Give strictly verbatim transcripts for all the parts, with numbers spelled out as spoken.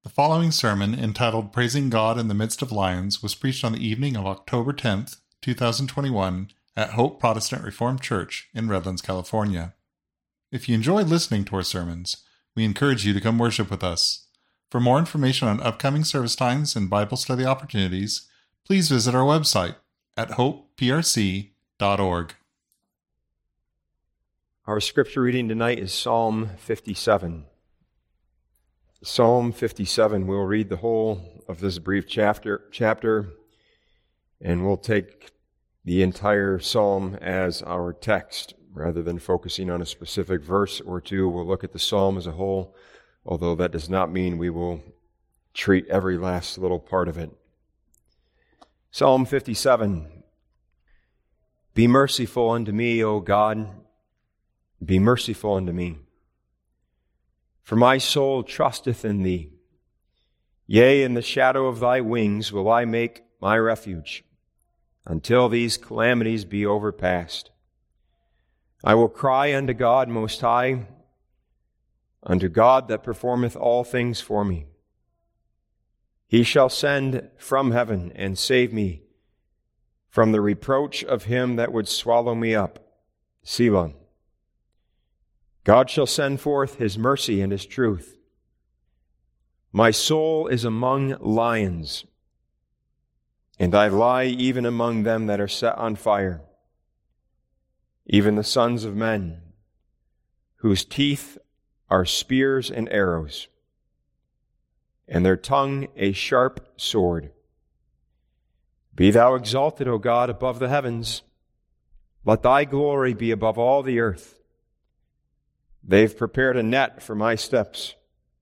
The following sermon, entitled Praising God in the Midst of Lions, was preached on the evening of October tenth, twenty twenty-one, at Hope Protestant Reformed Church in Redlands, California. If you enjoy listening to our sermons, we encourage you to come worship with us. For more information on upcoming service times and Bible study opportunities, please visit our website at hope p r c dot org. Our scripture reading tonight is Psalm fifty-seven. Psalm fifty-seven, we'll read the whole of this brief chapter, chapter, and we'll take the entire psalm as our text. Rather than focusing on a specific verse or two, we'll look at the psalm as a whole, although that does not mean we will treat every last little part of it. Psalm fifty-seven. Be merciful unto me, O God, be merciful unto me. For my soul trusteth in thee. Yea, in the shadow of thy wings will I make my refuge, until these calamities be overpast. I will cry unto God Most High, unto God that performeth all things for me. He shall send from heaven and save me from the reproach of him that would swallow me up. Selah. God shall send forth his mercy and his truth. My soul is among lions, and I lie even among them that are set on fire, even the sons of men, whose teeth are spears and arrows, and their tongue a sharp sword. Be thou exalted, O God, above the heavens. Let thy glory be above all the earth. They've prepared a net for my steps.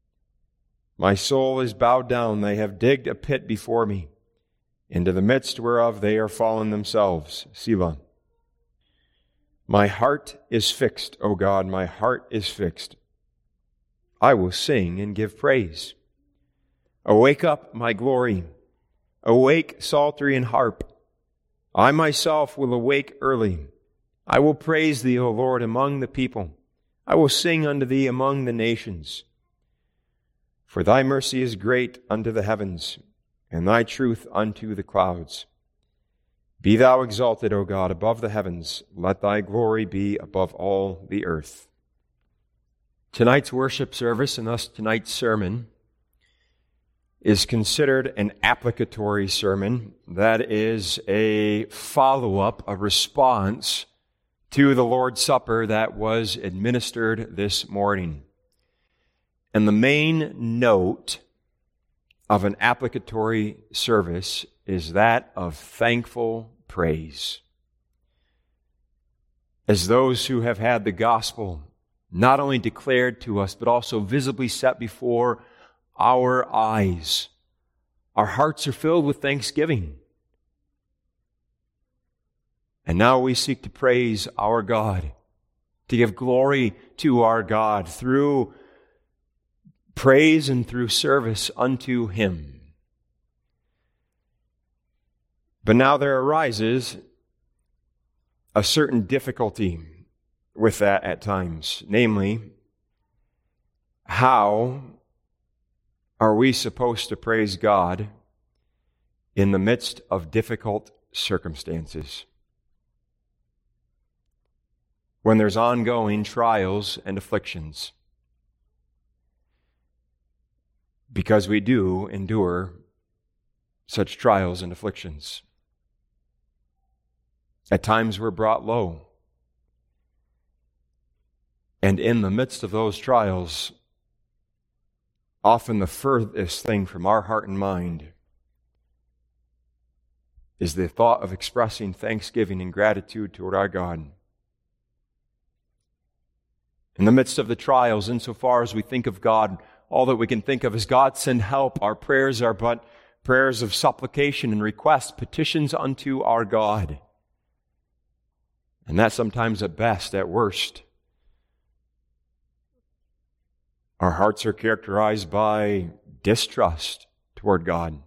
My soul is bowed down. They have digged a pit before me, into the midst whereof they are fallen themselves. Selah. My heart is fixed, O God, my heart is fixed. I will sing and give praise. Awake up, my glory. Awake, psaltery and harp. I myself will awake early. I will praise thee, O Lord, among the people. I will sing unto thee among the nations. For thy mercy is great unto the heavens, and thy truth unto the clouds. Be thou exalted, O God, above the heavens. Let thy glory be above all the earth. Tonight's worship service, and thus tonight's sermon, is considered an applicatory sermon. That is a follow-up, a response to the Lord's Supper that was administered this morning. And the main note of an applicatory service is that of thankful praise. As those who have had the gospel not only declared to us, but also visibly set before our eyes, our hearts are filled with thanksgiving. And now we seek to praise our God, to give glory to our God through praise and through service unto Him. But now there arises a certain difficulty with that at times. Namely, how are we supposed to praise God in the midst of difficult circumstances? When there's ongoing trials and afflictions. Because we do endure such trials and afflictions. At times we're brought low. And in the midst of those trials, often the furthest thing from our heart and mind is the thought of expressing thanksgiving and gratitude toward our God. In the midst of the trials, insofar as we think of God, all that we can think of is, God, send help. Our prayers are but prayers of supplication and request, petitions unto our God. And that sometimes at best, at worst, our hearts are characterized by distrust toward God.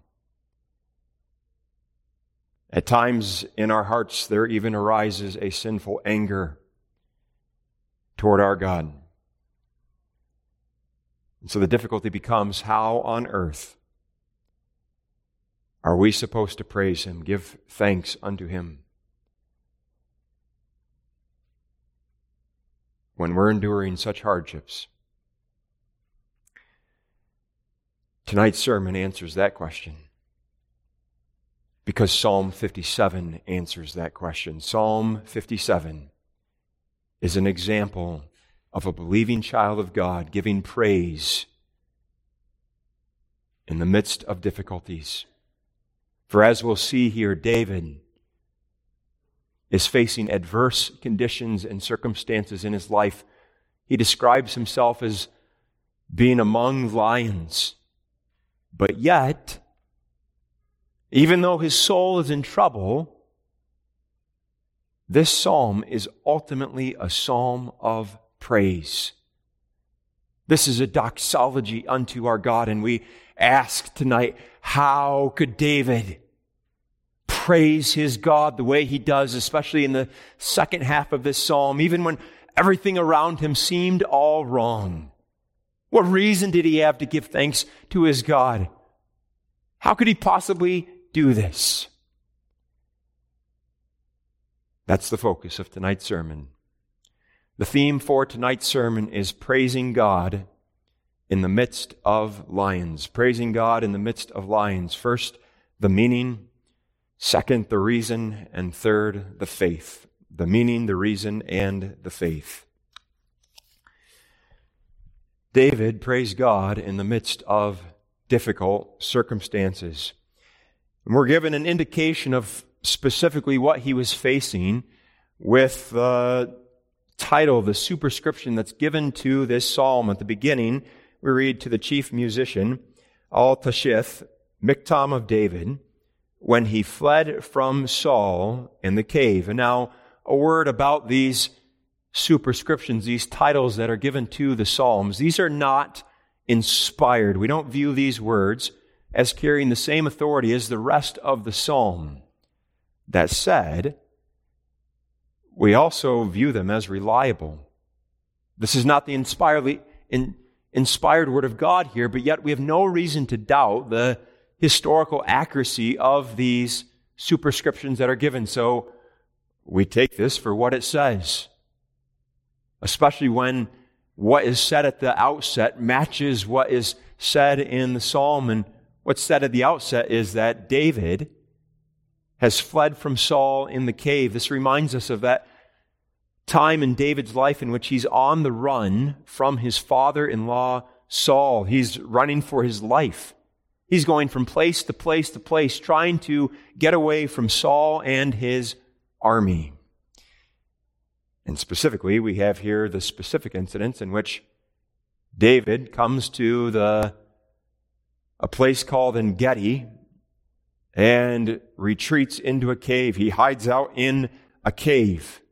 At times in our hearts, there even arises a sinful anger toward our God. And so the difficulty becomes, how on earth are we supposed to praise Him, give thanks unto Him, when we're enduring such hardships? Tonight's sermon answers that question, because Psalm fifty-seven answers that question. Psalm fifty-seven is an example of a believing child of God giving praise in the midst of difficulties. For as we'll see here, David is facing adverse conditions and circumstances in his life. He describes himself as being among lions. But yet, even though his soul is in trouble, this psalm is ultimately a psalm of praise. This is a doxology unto our God, and we ask tonight, how could David praise his God the way he does, especially in the second half of this psalm, even when everything around him seemed all wrong? What reason did he have to give thanks to his God? How could he possibly do this? That's the focus of tonight's sermon. The theme for tonight's sermon is praising God in the midst of lions. Praising God in the midst of lions. First, the meaning. Second, the reason. And third, the faith. The meaning, the reason, and the faith. David praised God in the midst of difficult circumstances. And we're given an indication of specifically what he was facing with the title, the superscription that's given to this psalm. At the beginning, we read, to the chief musician, Al-Tashith, Miktam of David, when he fled from Saul in the cave. And now, a word about these superscriptions, these titles that are given to the psalms. These are not inspired. We don't view these words as carrying the same authority as the rest of the psalm. That said, we also view them as reliable. This is not the inspired, in, inspired word of God here, but yet we have no reason to doubt the historical accuracy of these superscriptions that are given. So we take this for what it says, especially when what is said at the outset matches what is said in the psalm. And what's said at the outset is that David has fled from Saul in the cave. This reminds us of that time in David's life in which he's on the run from his father-in-law Saul. He's running for his life. He's going from place to place to place, trying to get away from Saul and his army. And specifically, we have here the specific incidents in which David comes to the a place called En-Gedi and retreats into a cave. He hides out in a cave,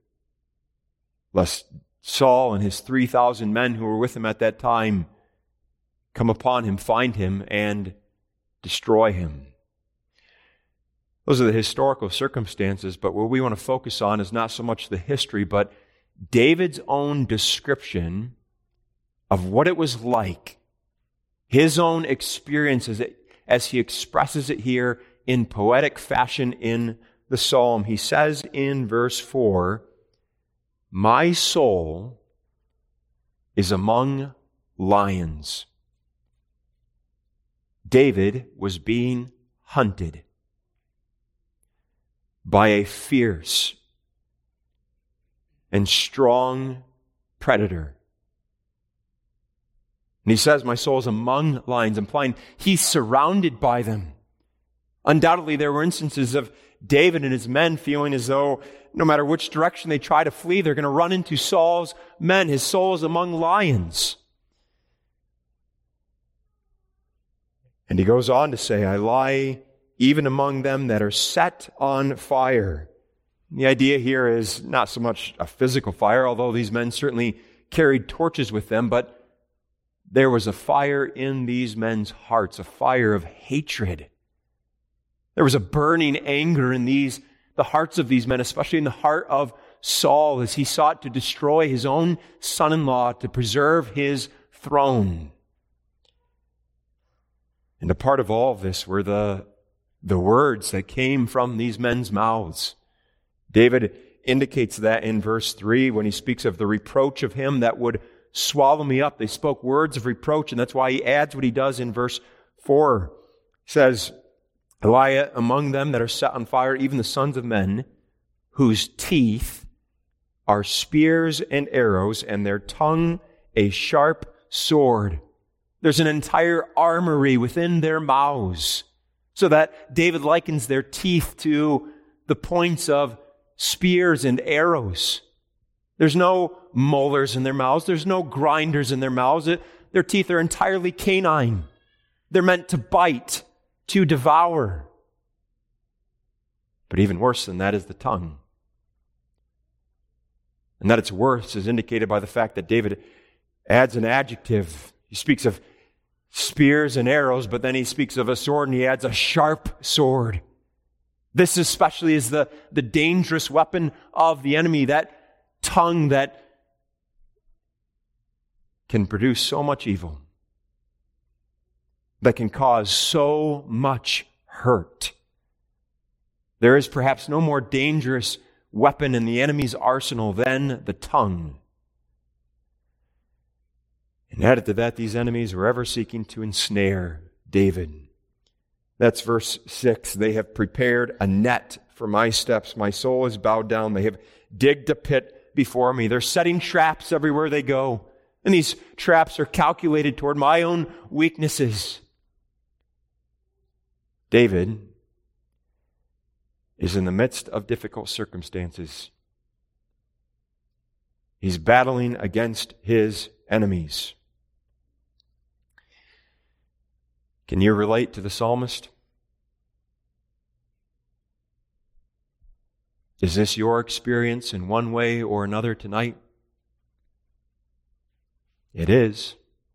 lest Saul and his three thousand men who were with him at that time come upon him, find him, and destroy him. Those are the historical circumstances, but what we want to focus on is not so much the history, but David's own description of what it was like, his own experiences as he expresses it here in poetic fashion in the psalm. He says in verse four, "My soul is among lions." David was being hunted by a fierce and strong predator. And he says, my soul is among lions, implying he's surrounded by them. Undoubtedly, there were instances of David and his men feeling as though no matter which direction they try to flee, they're going to run into Saul's men. His soul is among lions. And he goes on to say, I lie even among them that are set on fire. The idea here is not so much a physical fire, although these men certainly carried torches with them, but there was a fire in these men's hearts, a fire of hatred. There was a burning anger in these, the hearts of these men, especially in the heart of Saul, as he sought to destroy his own son-in-law to preserve his throne. And a part of all of this were the, the words that came from these men's mouths. David indicates that in verse three when he speaks of the reproach of him that would swallow me up. They spoke words of reproach, and that's why he adds what he does in verse four. He says, Lie among them that are set on fire, even the sons of men, whose teeth are spears and arrows, and their tongue a sharp sword. There's an entire armory within their mouths, so that David likens their teeth to the points of spears and arrows. There's no molars in their mouths. There's no grinders in their mouths. Their teeth are entirely canine. They're meant to bite, to devour. But even worse than that is the tongue. And that it's worse is indicated by the fact that David adds an adjective. He speaks of spears and arrows, but then he speaks of a sword and he adds a sharp sword. This especially is the, the dangerous weapon of the enemy, that tongue that can produce so much evil, that can cause so much hurt. There is perhaps no more dangerous weapon in the enemy's arsenal than the tongue. And added to that, these enemies were ever seeking to ensnare David. That's verse six. They have prepared a net for my steps. My soul is bowed down. They have digged a pit before me. They're setting traps everywhere they go. And these traps are calculated toward my own weaknesses. David is in the midst of difficult circumstances. He's battling against his enemies. Can you relate to the psalmist? Is this your experience in one way or another tonight? It is.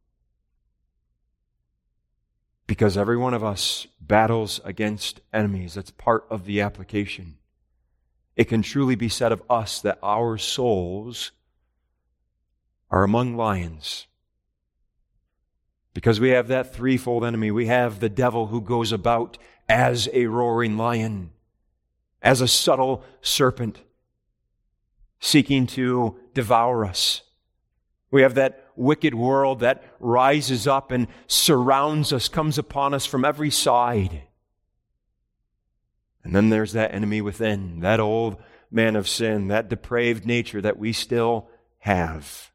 Because every one of us battles against enemies. That's part of the application. It can truly be said of us that our souls are among lions. Because we have that threefold enemy. We have the devil who goes about as a roaring lion, as a subtle serpent, seeking to devour us. We have that wicked world that rises up and surrounds us, comes upon us from every side. And then there's that enemy within, that old man of sin, that depraved nature that we still have.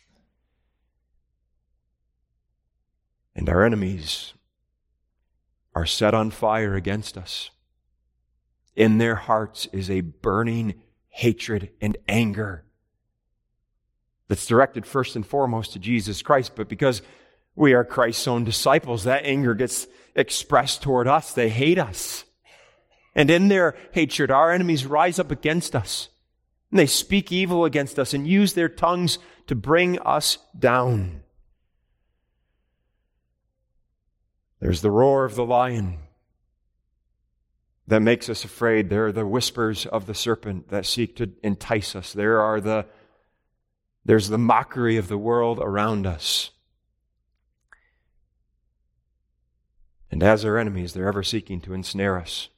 And our enemies are set on fire against us. In their hearts is a burning hatred and anger that's directed first and foremost to Jesus Christ. But because we are Christ's own disciples, that anger gets expressed toward us. They hate us. And in their hatred, our enemies rise up against us. And they speak evil against us and use their tongues to bring us down. There's the roar of the lion that makes us afraid. There are the whispers of the serpent that seek to entice us. There are the, there's the mockery of the world around us. And as our enemies, they're ever seeking to ensnare us.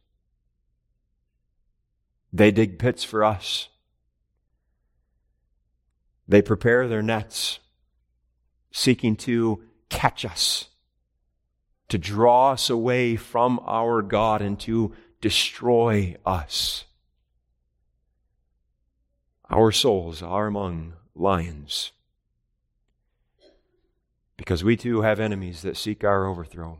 They dig pits for us. They prepare their nets, seeking to catch us, to draw us away from our God and to destroy us. Our souls are among lions because we too have enemies that seek our overthrow.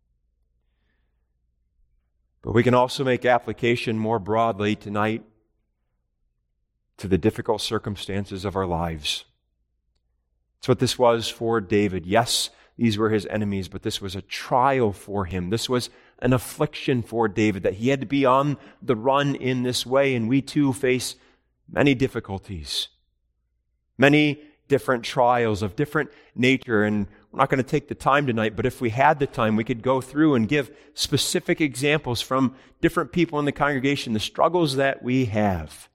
But we can also make application more broadly tonight to the difficult circumstances of our lives. That's what this was for David. Yes, these were his enemies, but this was a trial for him. This was an affliction for David, that he had to be on the run in this way, and we too face many difficulties, many different trials of different nature, and we're not going to take the time tonight, but if we had the time, we could go through and give specific examples from different people in the congregation, the struggles that we have.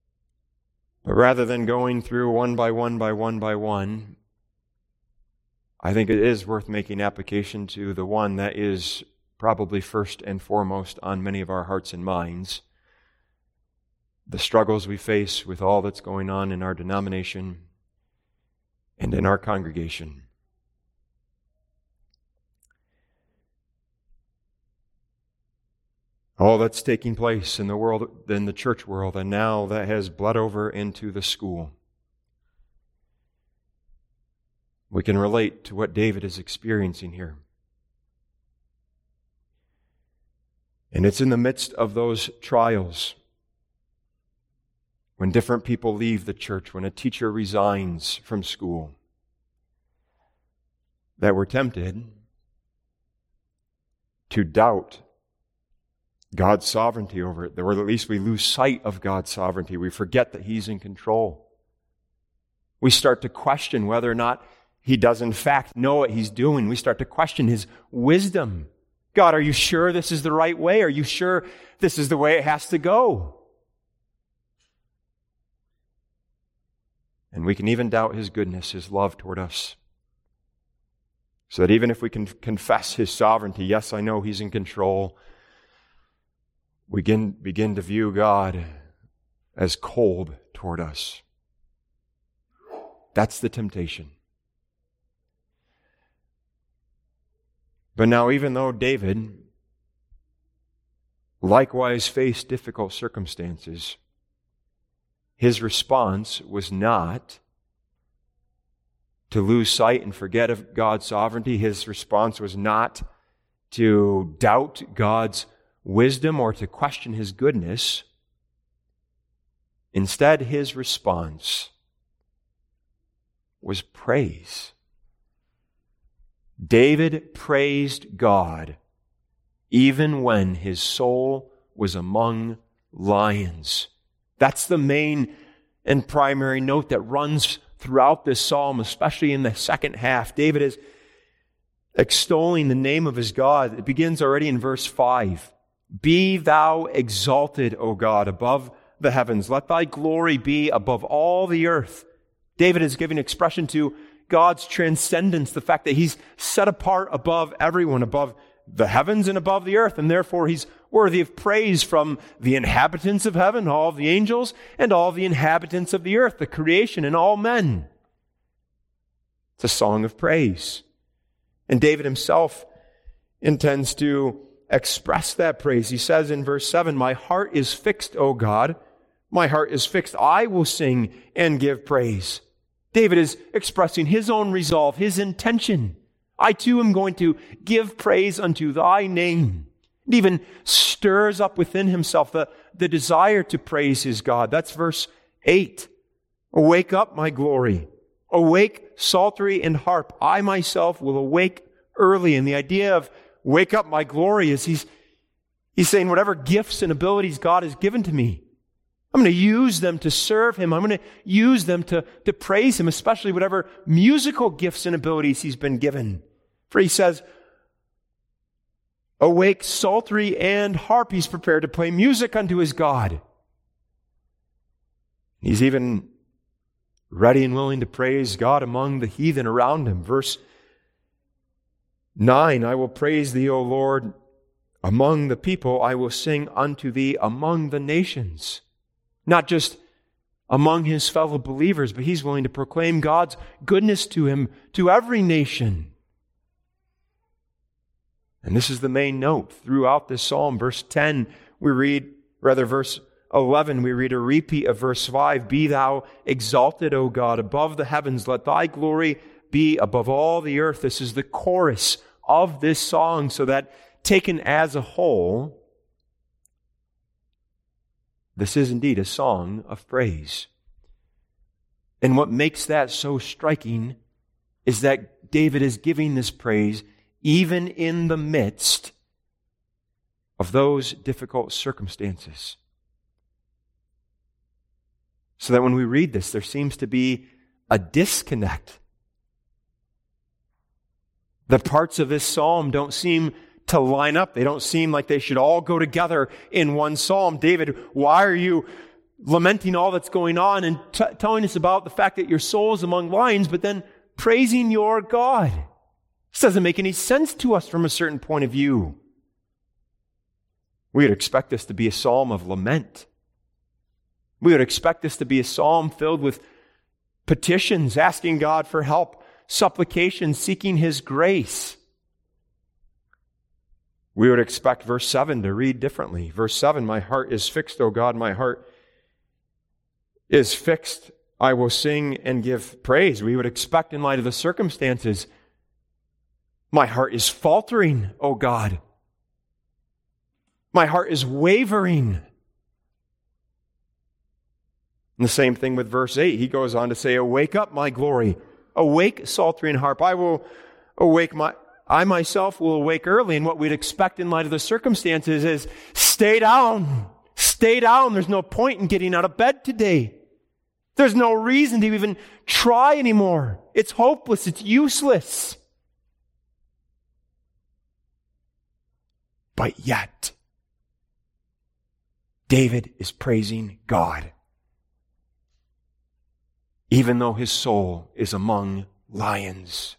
But rather than going through one by one by one by one, I think it is worth making application to the one that is probably first and foremost on many of our hearts and minds. The struggles we face with all that's going on in our denomination and in our congregation. All that's taking place in the world, in the church world, and now that has bled over into the school. We can relate to what David is experiencing here. And it's in the midst of those trials, when different people leave the church, when a teacher resigns from school, that we're tempted to doubt God's sovereignty over it, or at least we lose sight of God's sovereignty. We forget that He's in control. We start to question whether or not He does in fact know what He's doing. We start to question His wisdom. God, are you sure this is the right way? Are you sure this is the way it has to go? And we can even doubt His goodness, His love toward us. So that even if we can confess His sovereignty, yes, I know He's in control, we begin, begin to view God as cold toward us. That's the temptation. But now, even though David likewise faced difficult circumstances, his response was not to lose sight and forget of God's sovereignty. His response was not to doubt God's wisdom or to question His goodness. Instead, his response was praise. David praised God even when his soul was among lions. That's the main and primary note that runs throughout this psalm, especially in the second half. David is extolling the name of his God. It begins already in verse five. Be thou exalted, O God, above the heavens. Let thy glory be above all the earth. David is giving expression to God's transcendence, the fact that He's set apart above everyone, above the heavens and above the earth, and therefore He's worthy of praise from the inhabitants of heaven, all of the angels, and all the inhabitants of the earth, the creation, and all men. It's a song of praise. And David himself intends to express that praise. He says in verse seven, my heart is fixed, O God. My heart is fixed. I will sing and give praise. David is expressing his own resolve, his intention. I too am going to give praise unto thy name. It even stirs up within himself the, the desire to praise his God. That's verse eight. Awake up, my glory. Awake, psaltery and harp. I myself will awake early. And the idea of wake up, my glory is he's, he's saying whatever gifts and abilities God has given to me, I'm going to use them to serve Him. I'm going to use them to, to praise Him, especially whatever musical gifts and abilities He's been given. For He says, awake, psaltery and harp. He's prepared to play music unto His God. He's even ready and willing to praise God among the heathen around him. Verse nine, I will praise Thee, O Lord, among the people. I will sing unto Thee among the nations. Not just among his fellow believers, but he's willing to proclaim God's goodness to him, to every nation. And this is the main note throughout this psalm. Verse ten, we read, rather verse eleven, we read a repeat of verse five. Be thou exalted, O God, above the heavens. Let thy glory be above all the earth. This is the chorus of this song, so that taken as a whole, this is indeed a song of praise. And what makes that so striking is that David is giving this praise even in the midst of those difficult circumstances. So that when we read this, there seems to be a disconnect. The parts of this psalm don't seem to line up. They don't seem like they should all go together in one psalm. David, why are you lamenting all that's going on and t- telling us about the fact that your soul is among lions, but then praising your God. This doesn't make any sense to us from a certain point of view. We would expect this to be a psalm of lament. We would expect this to be a psalm filled with petitions, asking God for help, supplications, seeking His grace. We would expect verse seven to read differently. Verse seven, my heart is fixed, O God, my heart is fixed. I will sing and give praise. We would expect in light of the circumstances, my heart is faltering, O God. My heart is wavering. And the same thing with verse eight. He goes on to say, awake up, my glory. Awake, psaltery and harp. I will awake my... I myself will awake early, and what we'd expect in light of the circumstances is, stay down, stay down. There's no point in getting out of bed today. There's no reason to even try anymore. It's hopeless, it's useless. But yet, David is praising God, even though his soul is among lions.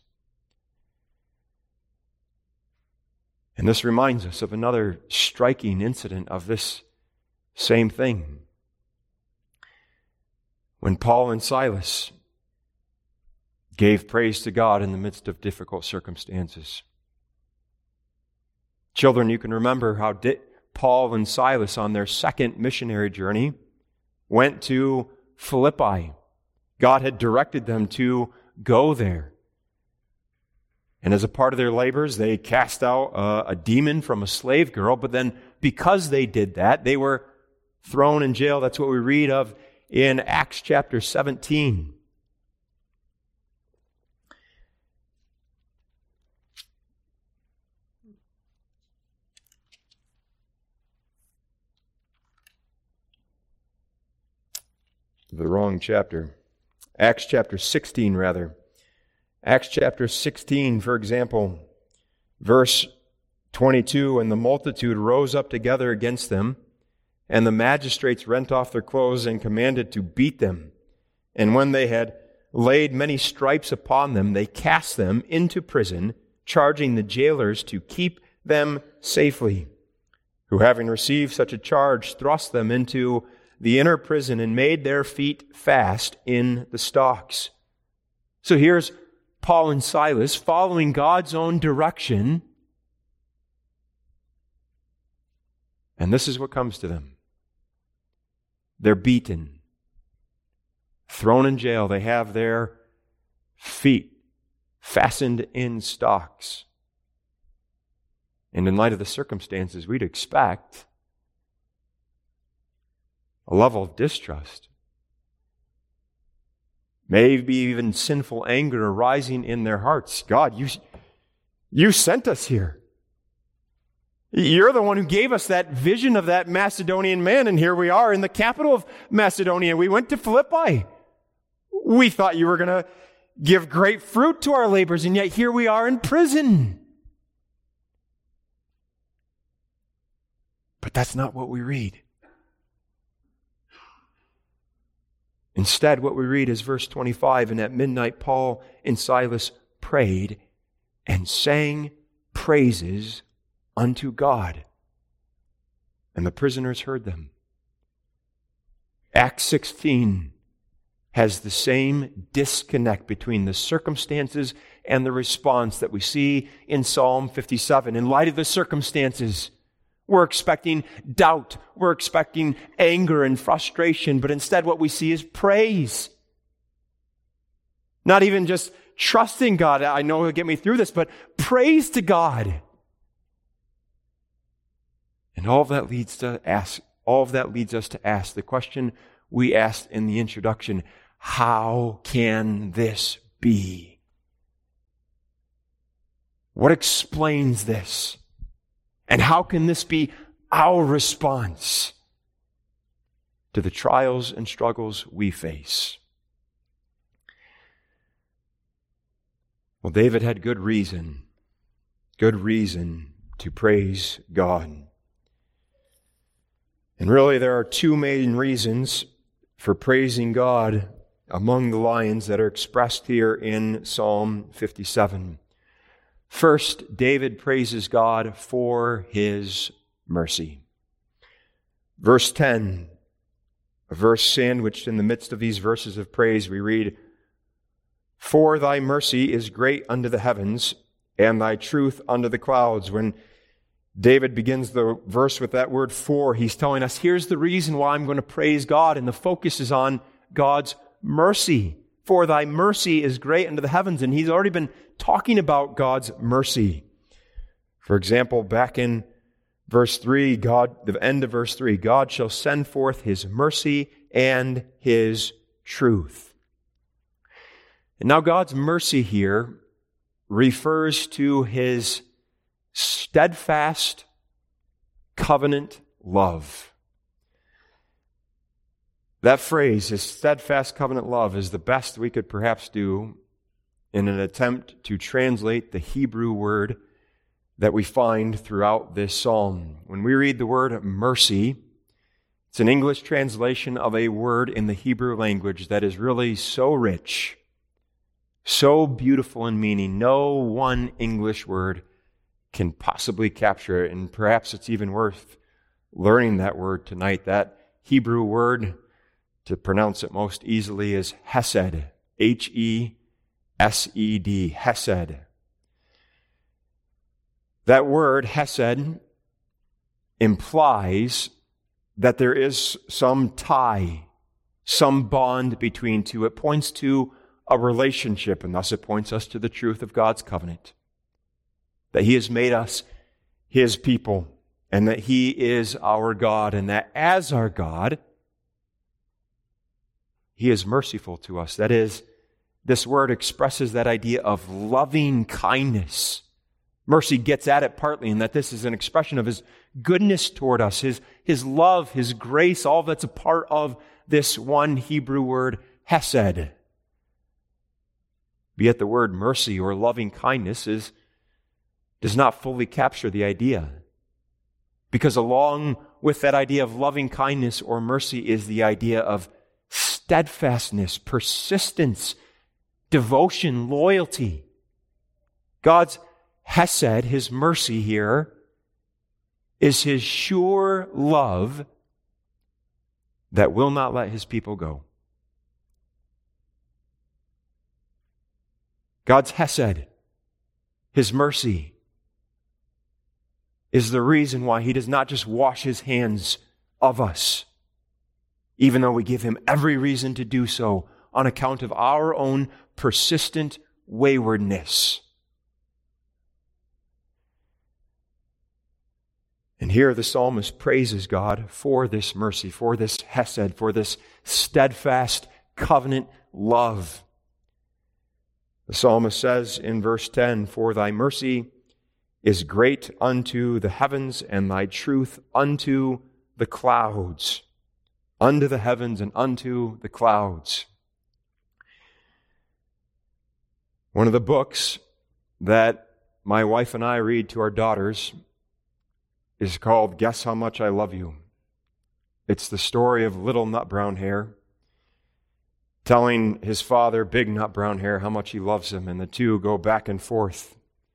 And this reminds us of another striking incident of this same thing. When Paul and Silas gave praise to God in the midst of difficult circumstances. Children, you can remember how di- Paul and Silas on their second missionary journey went to Philippi. God had directed them to go there. And as a part of their labors, they cast out uh, a demon from a slave girl. But then because they did that, they were thrown in jail. That's what we read of in Acts chapter seventeen. The wrong chapter. Acts chapter sixteen, rather. Acts chapter sixteen, for example, verse twenty-two, and the multitude rose up together against them, and the magistrates rent off their clothes and commanded to beat them. And when they had laid many stripes upon them, they cast them into prison, charging the jailers to keep them safely, who having received such a charge, thrust them into the inner prison and made their feet fast in the stocks. So here's Paul and Silas following God's own direction. And this is what comes to them. They're beaten, thrown in jail. They have their feet fastened in stocks. And in light of the circumstances, we'd expect a level of distrust. Maybe even sinful anger arising in their hearts. God, you, you sent us here. You're the one who gave us that vision of that Macedonian man, and here we are in the capital of Macedonia. We went to Philippi. We thought you were going to give great fruit to our labors, and yet here we are in prison. But that's not what we read. Instead, what we read is verse twenty-five, and at midnight Paul and Silas prayed and sang praises unto God. And the prisoners heard them. Acts sixteen has the same disconnect between the circumstances and the response that we see in Psalm fifty-seven. In light of the circumstances, we're expecting doubt. We're expecting anger and frustration. But instead what we see is praise. Not even just trusting God. I know He'll get me through this, but praise to God. And all of that leads to ask, all of that leads us to ask the question we asked in the introduction: how can this be? What explains this? And how can this be our response to the trials and struggles we face? Well, David had good reason, good reason to praise God. And really, there are two main reasons for praising God among the lions that are expressed here in Psalm fifty-seven. First, David praises God for his mercy. Verse ten, a verse sandwiched in the midst of these verses of praise, we read, "For thy mercy is great unto the heavens, and thy truth unto the clouds." When David begins the verse with that word "for," he's telling us, here's the reason why I'm going to praise God, and the focus is on God's mercy. For thy mercy is great unto the heavens, and he's already been talking about God's mercy. For example, back in verse three, God, the end of verse three, God shall send forth his mercy and his truth. And now God's mercy here refers to his steadfast covenant love. That phrase, his steadfast covenant love, is the best we could perhaps do in an attempt to translate the Hebrew word that we find throughout this psalm. When we read the word mercy, it's an English translation of a word in the Hebrew language that is really so rich, so beautiful in meaning, no one English word can possibly capture it. And perhaps it's even worth learning that word tonight. That Hebrew word, to pronounce it most easily, is hesed. H E S E D. Hesed. That word, hesed, implies that there is some tie, some bond between two. It points to a relationship, and thus it points us to the truth of God's covenant. That he has made us his people, and that he is our God, and that as our God, he is merciful to us. That is, this word expresses that idea of loving kindness. Mercy gets at it partly in that this is an expression of his goodness toward us, his, his love, his grace, all that's a part of this one Hebrew word, hesed. But yet the word mercy or loving kindness is does not fully capture the idea. Because along with that idea of loving kindness or mercy is the idea of steadfastness, persistence, devotion, loyalty. God's hesed, his mercy here, is his sure love that will not let his people go. God's hesed, his mercy, is the reason why he does not just wash his hands of us, even though we give him every reason to do so on account of our own persistent waywardness. And here the psalmist praises God for this mercy, for this hesed, for this steadfast covenant love. The psalmist says in verse ten, "For thy mercy is great unto the heavens, and thy truth unto the clouds." Unto the heavens and unto the clouds. One of the books that my wife and I read to our daughters is called Guess How Much I Love You. It's the story of little Nut Brown Hair telling his father, Big Nut Brown Hair, how much he loves him, and the two go back and forth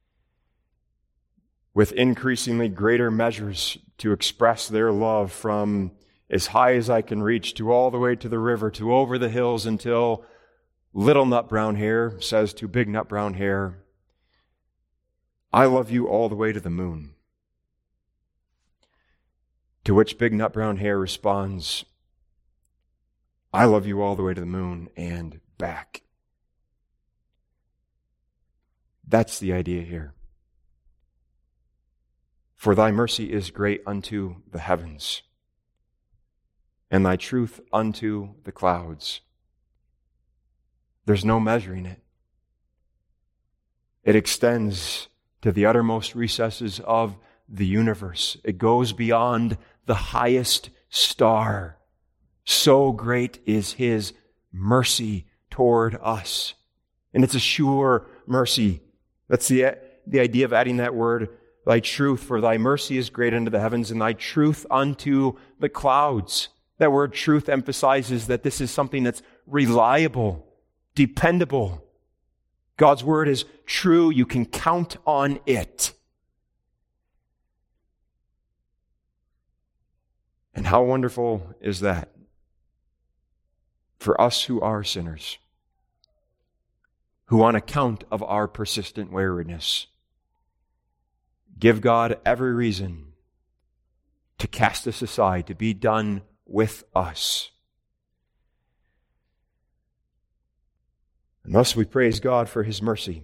with increasingly greater measures to express their love, from as high as I can reach to all the way to the river, to over the hills, until little Nut Brown Hair says to Big Nut Brown Hair, "I love you all the way to the moon." To which Big Nut Brown Hair responds, "I love you all the way to the moon and back." That's the idea here. For thy mercy is great unto the heavens, and thy truth unto the clouds. There's no measuring it. It extends to the uttermost recesses of the universe. It goes beyond the highest star. So great is his mercy toward us. And it's a sure mercy. That's the, the idea of adding that word, thy truth. For thy mercy is great unto the heavens, and thy truth unto the clouds. That word truth emphasizes that this is something that's reliable, dependable. God's word is true. You can count on it. And how wonderful is that for us who are sinners, who on account of our persistent waywardness give God every reason to cast us aside, to be done with us. And thus we praise God for His mercy,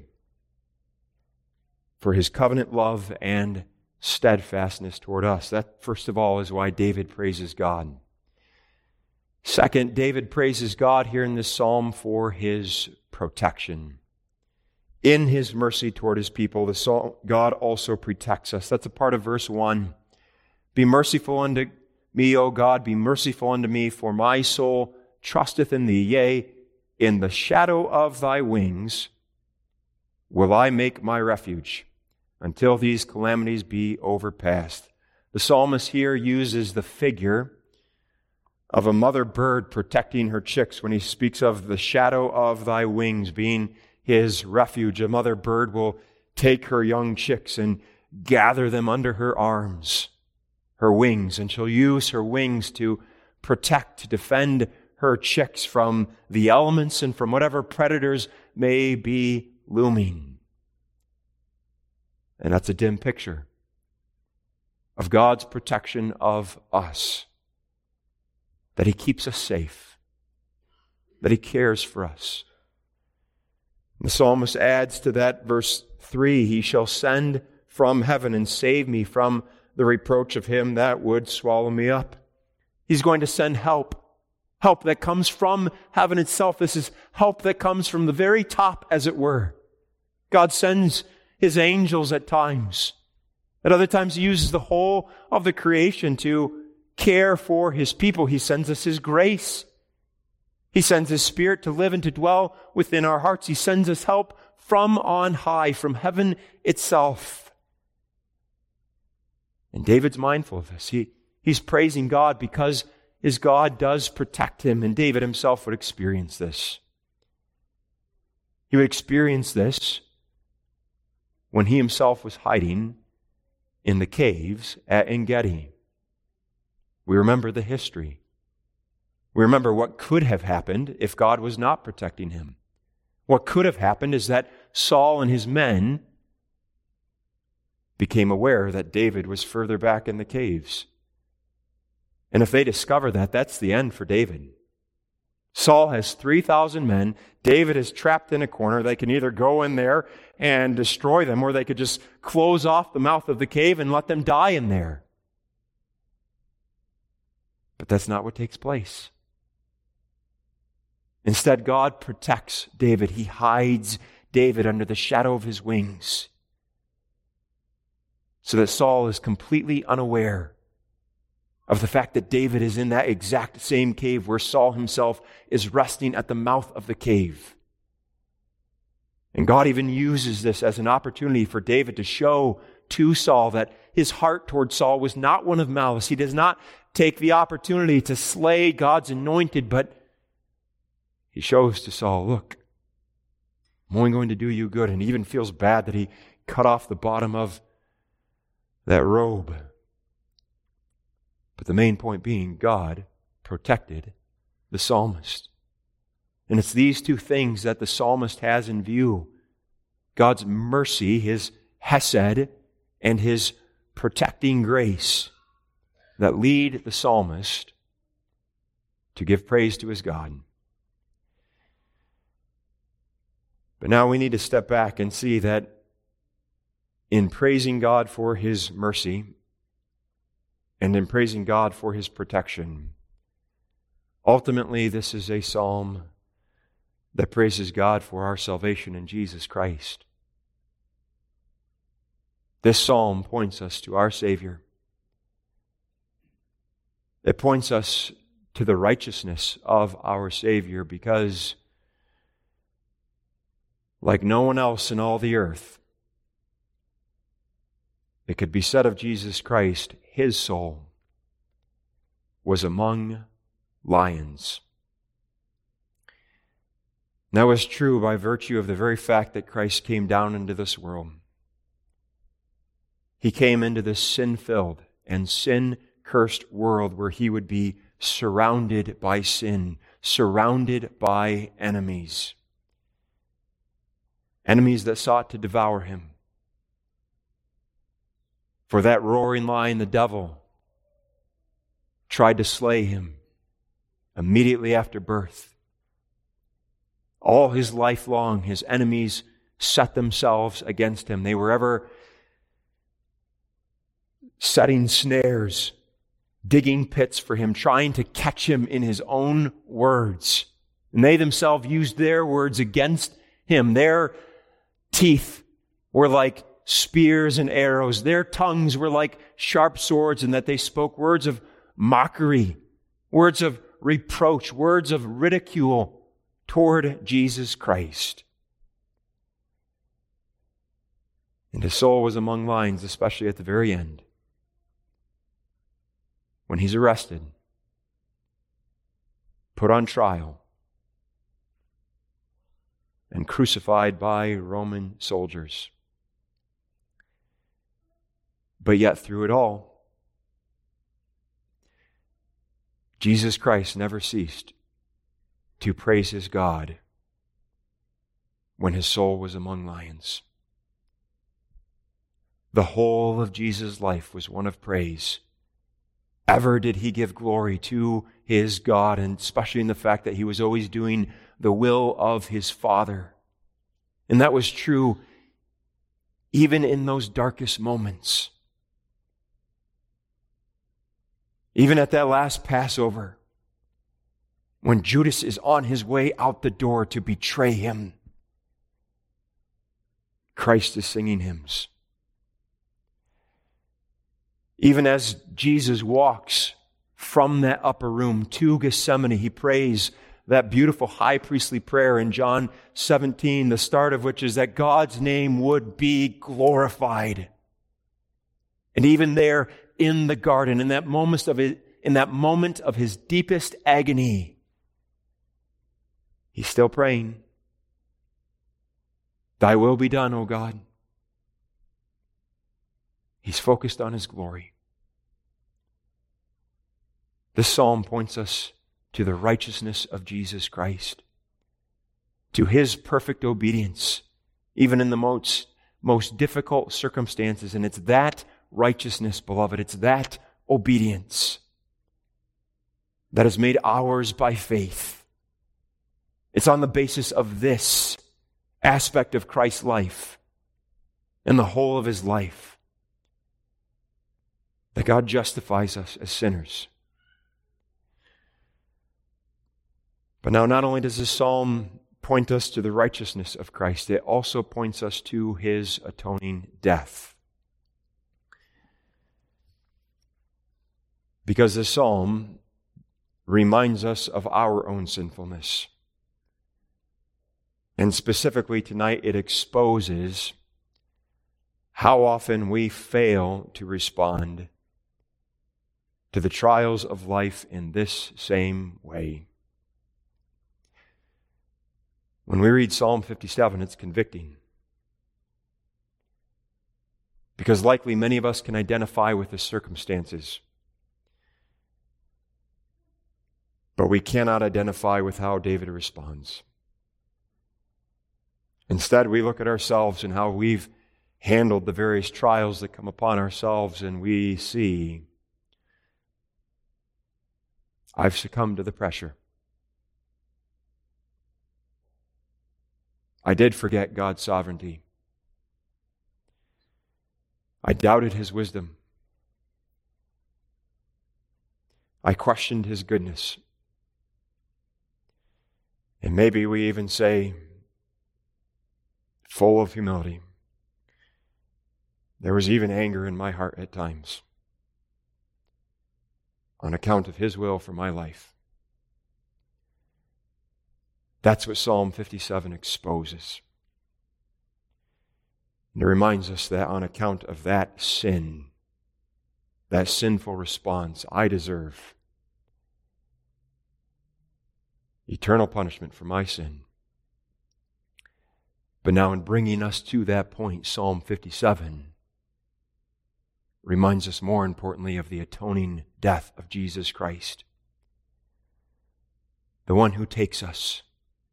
for His covenant love and steadfastness toward us. That, first of all, is why David praises God. Second, David praises God here in this psalm for His protection. In His mercy toward His people, the psalm, God also protects us. That's a part of verse one. Be merciful unto me, O God, be merciful unto me, for my soul trusteth in Thee. Yea, in the shadow of Thy wings will I make my refuge, until these calamities be overpast. The psalmist here uses the figure of a mother bird protecting her chicks when he speaks of the shadow of Thy wings being his refuge. A mother bird will take her young chicks and gather them under her arms, her wings, and she'll use her wings to protect, to defend her chicks from the elements and from whatever predators may be looming. And that's a dim picture of God's protection of us, that He keeps us safe, that He cares for us. The psalmist adds to that verse three, He shall send from heaven and save me from the reproach of him that would swallow me up. He's going to send help. Help that comes from heaven itself. This is help that comes from the very top, as it were. God sends His angels at times. At other times He uses the whole of the creation to care for His people. He sends us His grace. He sends His Spirit to live and to dwell within our hearts. He sends us help from on high, from heaven itself. And David's mindful of this. He, he's praising God because His God does protect him, and David himself would experience this. He would experience this when he himself was hiding in the caves at En-Gedi. We remember the history. We remember what could have happened if God was not protecting him. What could have happened is that Saul and his men became aware that David was further back in the caves. And if they discover that, that's the end for David. Saul has three thousand men. David is trapped in a corner. They can either go in there and destroy them, or they could just close off the mouth of the cave and let them die in there. But that's not what takes place. Instead, God protects David. He hides David under the shadow of His wings, so that Saul is completely unaware of the fact that David is in that exact same cave where Saul himself is resting at the mouth of the cave. And God even uses this as an opportunity for David to show to Saul that his heart toward Saul was not one of malice. He does not take the opportunity to slay God's anointed, but he shows to Saul, look, I'm only going to do you good. And he even feels bad that he cut off the bottom of that robe. But the main point being, God protected the psalmist. And it's these two things that the psalmist has in view. God's mercy, His hesed, and His protecting grace that lead the psalmist to give praise to his God. But now we need to step back and see that in praising God for His mercy and in praising God for His protection, ultimately this is a psalm that praises God for our salvation in Jesus Christ. This psalm points us to our Savior. It points us to the righteousness of our Savior, because like no one else in all the earth, it could be said of Jesus Christ, His soul was among lions. That was true by virtue of the very fact that Christ came down into this world. He came into this sin-filled and sin-cursed world where he would be surrounded by sin, surrounded by enemies. Enemies that sought to devour him. For that roaring lion, the devil, tried to slay him immediately after birth. All his life long, his enemies set themselves against him. They were ever setting snares, digging pits for him, trying to catch him in his own words. And they themselves used their words against him. Their teeth were like spears and arrows. Their tongues were like sharp swords, and that they spoke words of mockery, words of reproach, words of ridicule toward Jesus Christ. And his soul was among lions, especially at the very end, when he's arrested, put on trial, and crucified by Roman soldiers. But yet through it all, Jesus Christ never ceased to praise his God when his soul was among lions. The whole of Jesus' life was one of praise. Ever did he give glory to his God, and especially in the fact that he was always doing the will of his Father. And that was true even in those darkest moments. Even at that last Passover, when Judas is on his way out the door to betray him, Christ is singing hymns. Even as Jesus walks from that upper room to Gethsemane, he prays that beautiful high priestly prayer in John seventeen, the start of which is that God's name would be glorified. And even there in the garden, in that moment of his, in that moment of his deepest agony, he's still praying, "Thy will be done, O God." He's focused on his glory. This psalm points us to the righteousness of Jesus Christ, to his perfect obedience, even in the most, most difficult circumstances. And it's that righteousness, beloved, it's that obedience that is made ours by faith. It's on the basis of this aspect of Christ's life and the whole of his life that God justifies us as sinners. But now, not only does this psalm point us to the righteousness of Christ, it also points us to his atoning death. Because this psalm reminds us of our own sinfulness. And specifically tonight, it exposes how often we fail to respond to the trials of life in this same way. When we read Psalm fifty-seven, it's convicting. Because likely many of us can identify with the circumstances. But we cannot identify with how David responds. Instead, we look at ourselves and how we've handled the various trials that come upon ourselves, and we see, I've succumbed to the pressure. I did forget God's sovereignty. I doubted his wisdom. I questioned his goodness. And maybe we even say, full of humility, there was even anger in my heart at times on account of his will for my life. That's what Psalm fifty-seven exposes. And it reminds us that on account of that sin, that sinful response, I deserve eternal punishment for my sin. But now in bringing us to that point, Psalm fifty-seven reminds us more importantly of the atoning death of Jesus Christ, the one who takes us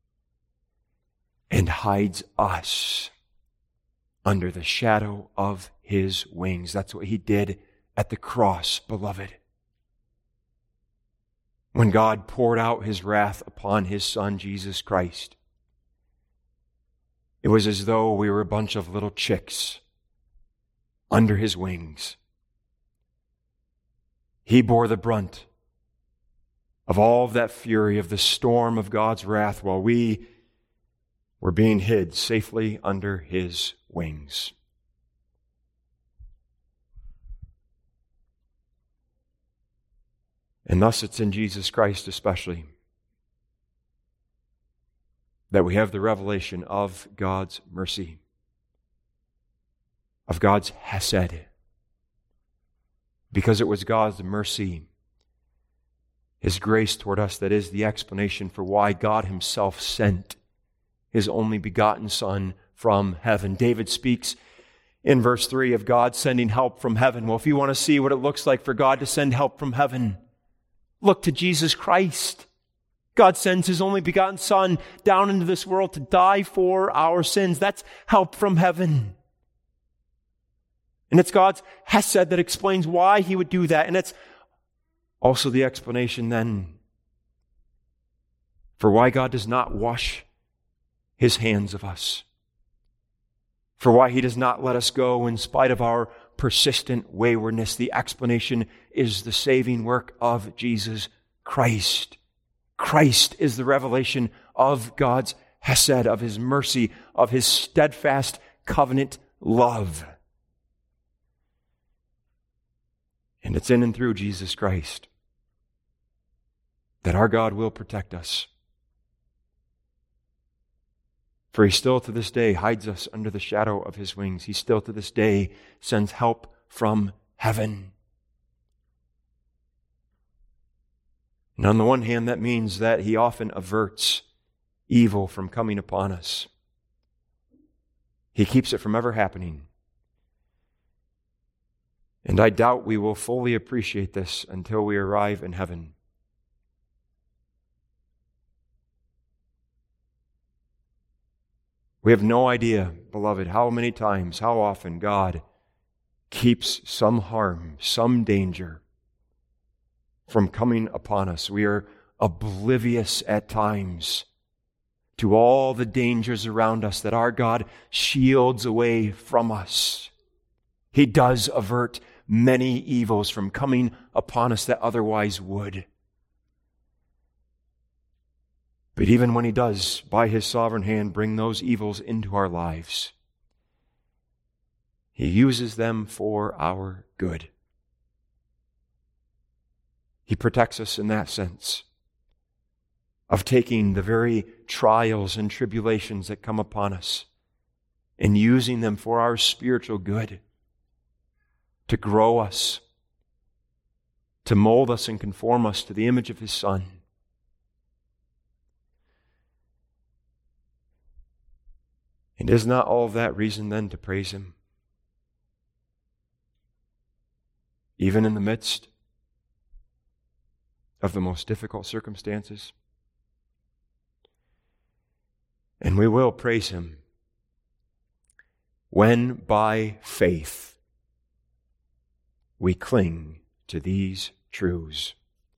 and hides us under the shadow of His wings. That's what He did at the cross, beloved. When God poured out His wrath upon His Son, Jesus Christ, it was as though we were a bunch of little chicks under His wings. He bore the brunt of all of that fury, of the storm of God's wrath, while we were being hid safely under His wings. And thus it's in Jesus Christ especially that we have the revelation of God's mercy, of God's hesed. Because it was God's mercy, His grace toward us, that is the explanation for why God Himself sent His only begotten Son from heaven. David speaks in verse three of God sending help from heaven. Well, if you want to see what it looks like for God to send help from heaven, look to Jesus Christ. God sends His only begotten Son down into this world to die for our sins. That's help from heaven. And it's God's hesed that explains why He would do that. And it's also the explanation then for why God does not wash His hands of us, for why He does not let us go in spite of our persistent waywardness. The explanation is the saving work of Jesus Christ. Christ is the revelation of God's hesed, of His mercy, of His steadfast covenant love. And it's in and through Jesus Christ that our God will protect us. For He still to this day hides us under the shadow of His wings. He still to this day sends help from heaven. And on the one hand, that means that He often averts evil from coming upon us. He keeps it from ever happening. And I doubt we will fully appreciate this until we arrive in heaven. We have no idea, beloved, how many times, how often God keeps some harm, some danger from coming upon us. We are oblivious at times to all the dangers around us that our God shields away from us. He does avert many evils from coming upon us that otherwise would. But even when He does, by His sovereign hand, bring those evils into our lives, He uses them for our good. He protects us in that sense of taking the very trials and tribulations that come upon us and using them for our spiritual good, to grow us, to mold us and conform us to the image of His Son. And is not all of that reason then to praise Him? Even in the midst of the most difficult circumstances? And we will praise Him when by faith we cling to these truths.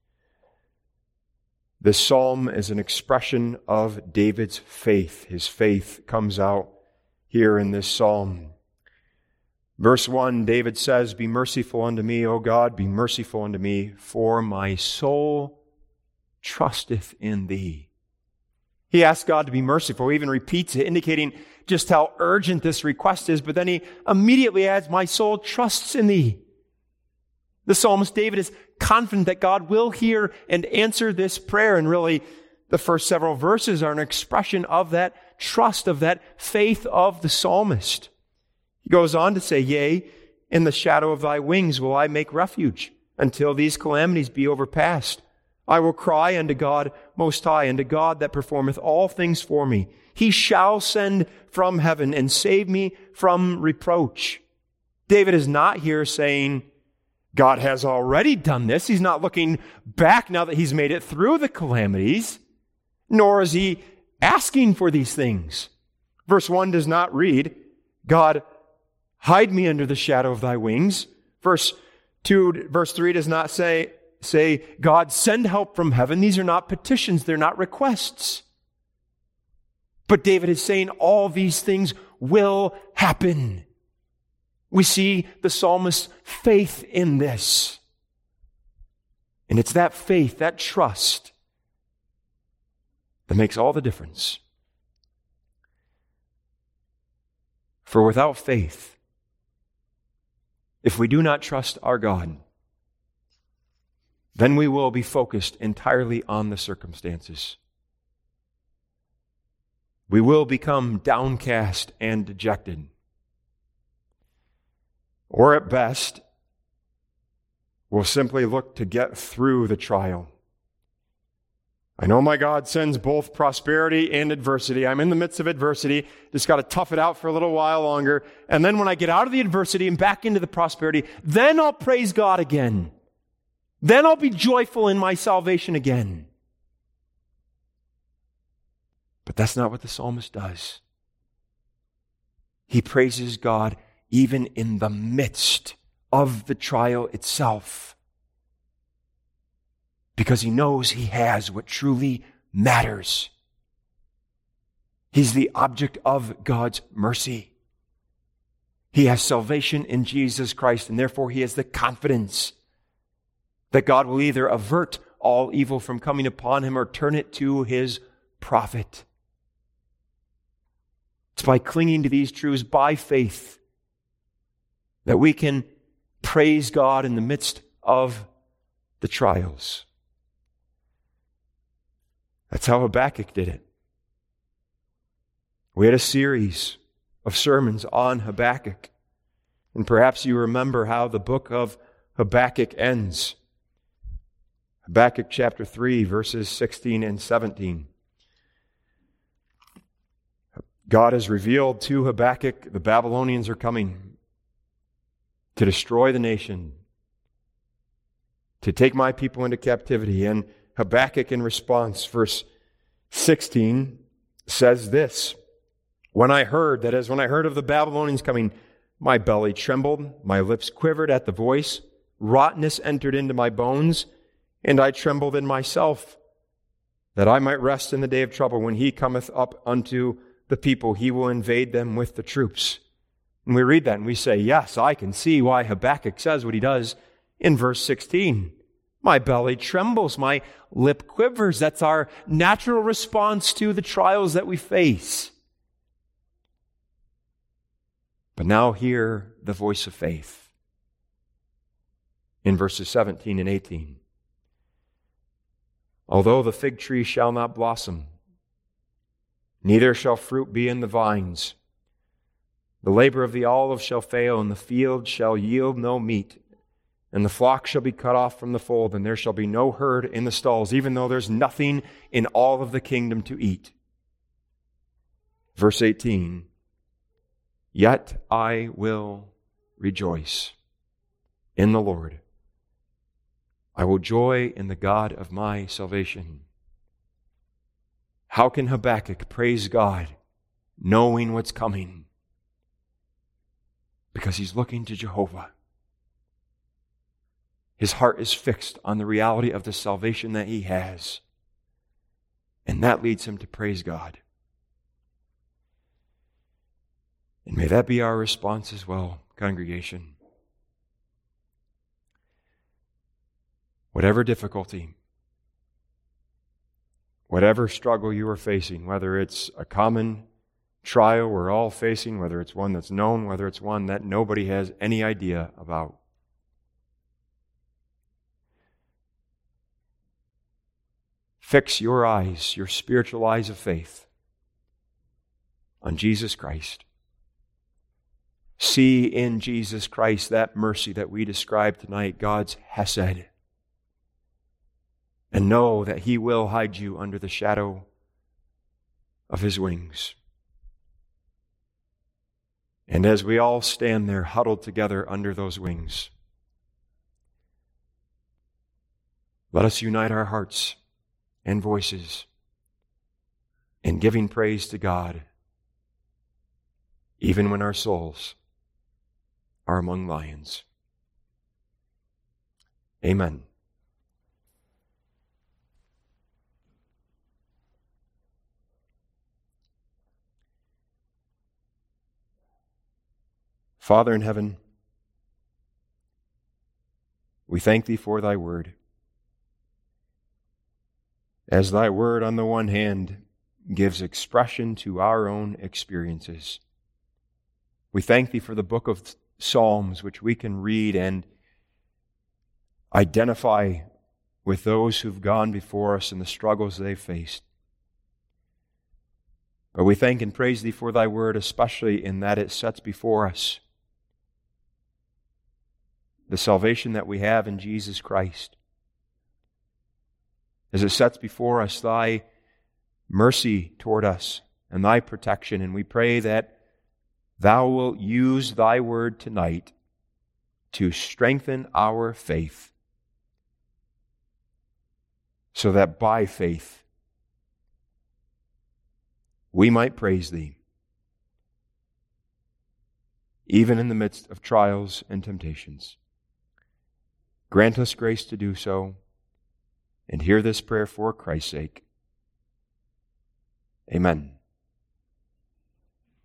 This psalm is an expression of David's faith. His faith comes out here in this psalm. Verse one, David says, "Be merciful unto me, O God, be merciful unto me, for my soul trusteth in Thee." He asks God to be merciful. He even repeats it, indicating just how urgent this request is, but then he immediately adds, "My soul trusts in Thee." The psalmist David is confident that God will hear and answer this prayer, and really the first several verses are an expression of that trust, of that faith of the psalmist. He goes on to say, "Yea, in the shadow of Thy wings will I make refuge until these calamities be overpast. I will cry unto God Most High, unto God that performeth all things for me. He shall send from heaven and save me from reproach. David is not here saying, God has already done this. He's not looking back now that he's made it through the calamities, nor is he asking for these things. Verse one does not read, God, hide me under the shadow of thy wings. Verse two, verse three does not say, say, God, send help from heaven. These are not petitions. They're not requests. But David is saying all these things will happen. We see the psalmist's faith in this. And it's that faith, that trust, that makes all the difference. For without faith, if we do not trust our God, then we will be focused entirely on the circumstances. We will become downcast and dejected. Or at best, we'll simply look to get through the trial. I know my God sends both prosperity and adversity. I'm in the midst of adversity. Just got to tough it out for a little while longer. And then when I get out of the adversity and back into the prosperity, then I'll praise God again. Then I'll be joyful in my salvation again. But that's not what the psalmist does. He praises God even in the midst of the trial itself, because he knows he has what truly matters. He's the object of God's mercy. He has salvation in Jesus Christ, and therefore he has the confidence that God will either avert all evil from coming upon him or turn it to his profit. It's by clinging to these truths by faith that we can praise God in the midst of the trials. That's how Habakkuk did it. We had a series of sermons on Habakkuk. And perhaps you remember how the book of Habakkuk ends. Habakkuk chapter three, verses sixteen and seventeen. God has revealed to Habakkuk the Babylonians are coming to destroy the nation, to take my people into captivity. And Habakkuk in response, verse sixteen, says this, When I heard, that is, when I heard of the Babylonians coming, my belly trembled, my lips quivered at the voice, rottenness entered into my bones, and I trembled in myself, that I might rest in the day of trouble. When he cometh up unto the people, he will invade them with the troops. And we read that and we say, yes, I can see why Habakkuk says what he does in verse sixteen. My belly trembles, my lip quivers. That's our natural response to the trials that we face. But now hear the voice of faith in verses seventeen and eighteen. Although the fig tree shall not blossom, neither shall fruit be in the vines, the labor of the olive shall fail, and the field shall yield no meat, and the flock shall be cut off from the fold, and there shall be no herd in the stalls, even though there's nothing in all of the kingdom to eat. Verse eighteen, Yet I will rejoice in the Lord. I will joy in the God of my salvation. How can Habakkuk praise God knowing what's coming? Because he's looking to Jehovah. His heart is fixed on the reality of the salvation that he has. And that leads him to praise God. And may that be our response as well, congregation. Whatever difficulty, whatever struggle you are facing, whether it's a common trial we're all facing, whether it's one that's known, whether it's one that nobody has any idea about, fix your eyes, your spiritual eyes of faith, on Jesus Christ. See in Jesus Christ that mercy that we described tonight, God's hesed. and know that He will hide you under the shadow of His wings. And as we all stand there huddled together under those wings, let us unite our hearts and voices in giving praise to God, even when our souls are among lions. Amen. Father in heaven, we thank Thee for Thy word. As Thy word, on the one hand, gives expression to our own experiences, we thank Thee for the book of Psalms, which we can read and identify with those who've gone before us and the struggles they've faced. But we thank and praise Thee for Thy word, especially in that it sets before us the salvation that we have in Jesus Christ. As it sets before us Thy mercy toward us and Thy protection, and we pray that Thou wilt use Thy word tonight to strengthen our faith, so that by faith we might praise Thee, even in the midst of trials and temptations. Grant us grace to do so, and hear this prayer for Christ's sake. Amen.